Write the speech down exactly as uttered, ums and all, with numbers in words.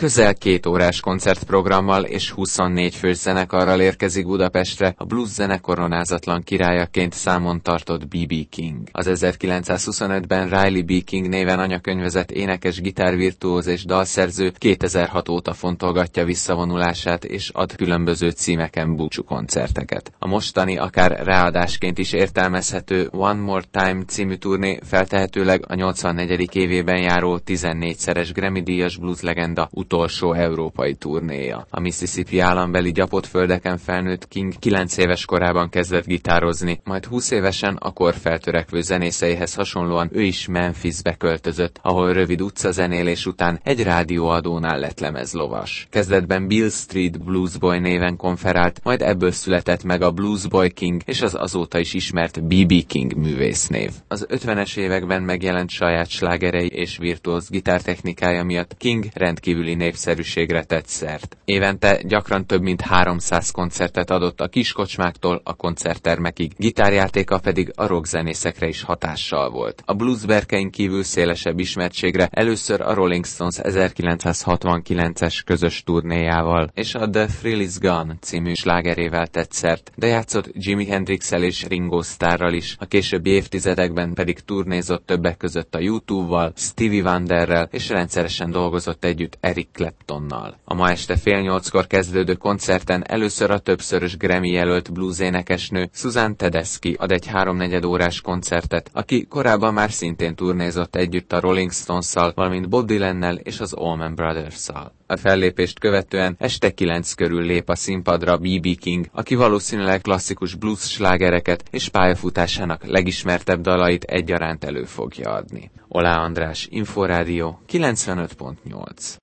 Közel két órás koncertprogrammal és huszonnégy fős zenekarral érkezik Budapestre a blues zene koronázatlan királyaként számon tartott bé bé King. Az ezerkilencszázhuszonötben Riley B. King néven anyakönyvezett énekes, gitárvirtuóz és dalszerző kétezer-hat óta fontolgatja visszavonulását és ad különböző címeken búcsúkoncerteket. A mostani, akár ráadásként is értelmezhető One More Time című turné feltehetőleg a nyolcvannegyedik évében járó tizennégyszeres Grammy-díjas blues legenda utolsó európai turnéja. A Mississippi állambeli gyapott földeken felnőtt King kilenc éves korában kezdett gitározni, majd húsz évesen a kor feltörekvő zenészeihez hasonlóan ő is Memphisbe költözött, ahol rövid utcazenélés után egy rádióadónál lett lemezlovas. Kezdetben Bill Street Bluesboy néven konferált, majd ebből született meg a Bluesboy King és az azóta is ismert bé bé King művésznév. Az ötvenes években megjelent saját slágerei és virtuóz gitártechnikája miatt King rendkívüli népszerűségre tett szert. Évente gyakran több mint háromszáz koncertet adott a kiskocsmáktól a koncerttermekig, gitárjátéka pedig a rockzenészekre is hatással volt. A blues berkein kívül szélesebb ismertségre először a Rolling Stones ezerkilencszázhatvankilences közös turnéjával és a The Thrill Is Gone című slágerével tett szert, de játszott Jimi Hendrixsel és Ringo Starrral is, a későbbi évtizedekben pedig turnézott többek között a U kettővel, Stevie Wonderrel és rendszeresen dolgozott együtt Eric Claptonnal. A ma este fél nyolckor kezdődő koncerten először a többszörös Grammy jelölt blues énekesnő Susan Tedeschi ad egy háromnegyed órás koncertet, aki korábban már szintén turnézott együtt a Rolling Stones-szal, valamint Bob Dylannel és az Allman Brothers-szal. A fellépést követően este kilenc körül lép a színpadra bé bé King, aki valószínűleg klasszikus blues slágereket és pályafutásának legismertebb dalait egyaránt elő fogja adni. Olá András, Inforádió kilencvenöt pont nyolc.